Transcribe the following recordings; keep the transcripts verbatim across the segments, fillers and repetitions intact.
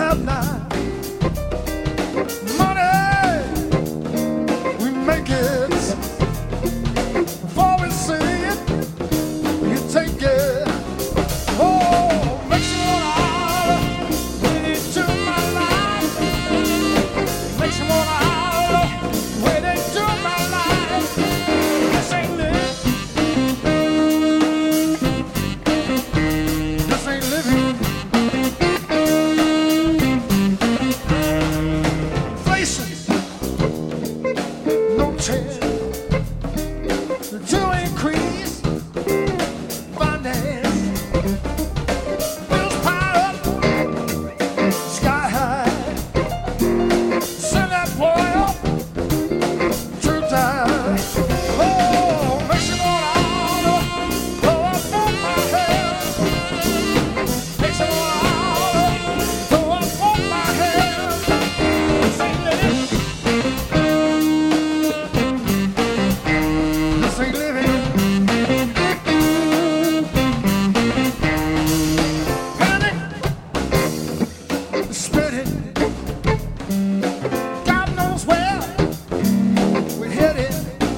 have now. Money, we make it. Before we see it, you take it. Oh, makes you wanna holler when into my life. Makes you wanna holler when into my life. This ain't living. This ain't living. Inflation, no chance to increase finance. Bills pile up, sky high. Send that boy up to die. Oh, makes you wanna holler, blow up on my head. Makes you wanna holler, blow up on my head. This ain't living. This ain't living. Panic, spread it. God knows where we're headed.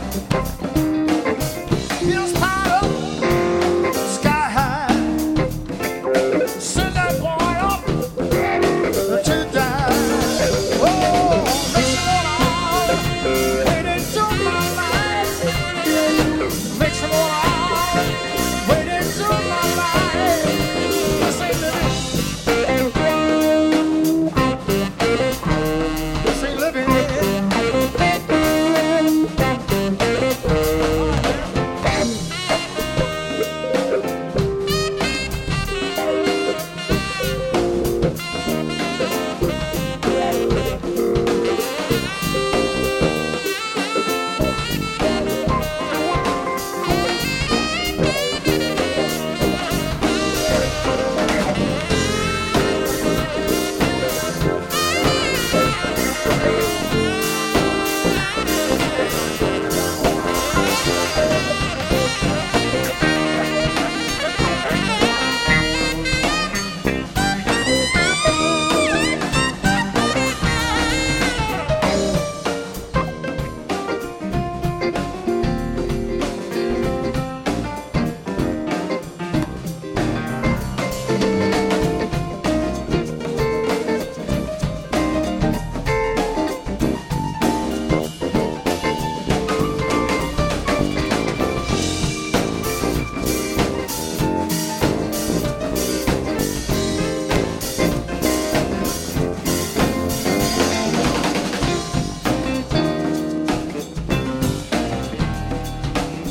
Bills pile up, sky high. Send that boy up to die. Oh, makes you wanna holler, wait into my life. Makes you wanna holler, wait into my life. This ain't living. This ain't living.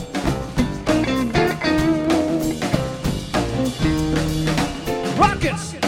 Rockets.